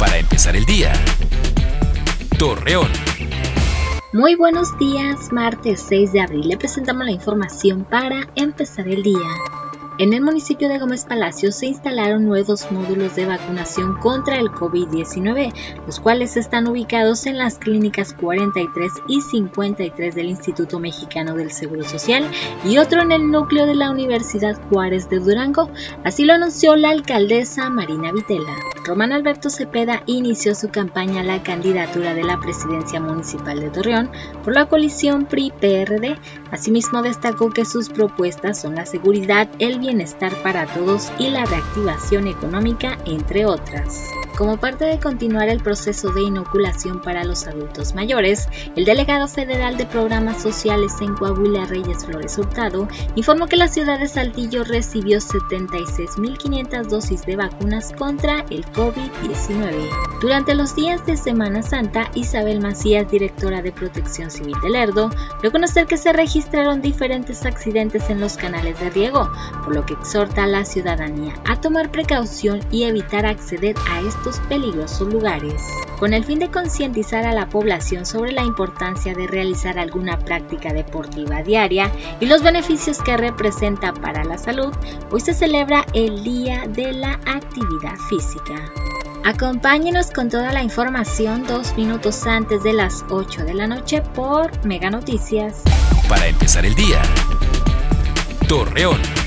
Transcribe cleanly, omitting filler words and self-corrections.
para empezar el día. Torreón. Muy buenos días, martes 6 de abril le presentamos la información para empezar el día. En el municipio de Gómez Palacio se instalaron nuevos módulos de vacunación contra el COVID-19, los cuales están ubicados en las clínicas 43 y 53 del Instituto Mexicano del Seguro Social y otro en el núcleo de la Universidad Juárez de Durango. Así lo anunció la alcaldesa Marina Vitela. Román Alberto Cepeda inició su campaña a la candidatura de la presidencia municipal de Torreón por la coalición PRI-PRD. Asimismo destacó que sus propuestas son la seguridad, el bienestar para todos y la reactivación económica, entre otras. Como parte de continuar el proceso de inoculación para los adultos mayores, el delegado federal de programas sociales en Coahuila, Reyes Flores Hurtado, informó que la ciudad de Saltillo recibió 76.500 dosis de vacunas contra el COVID-19. Durante los días de Semana Santa, Isabel Macías, directora de Protección Civil de Lerdo, dio a conocer que se registraron diferentes accidentes en los canales de riego, por lo que exhorta a la ciudadanía a tomar precaución y evitar acceder a estos peligrosos lugares. Con el fin de concientizar a la población sobre la importancia de realizar alguna práctica deportiva diaria y los beneficios que representa para la salud, hoy se celebra el Día de la Actividad Física. Acompáñenos con toda la información 2 minutos antes de las 8 de la noche por Mega Noticias. Para empezar el día. Torreón.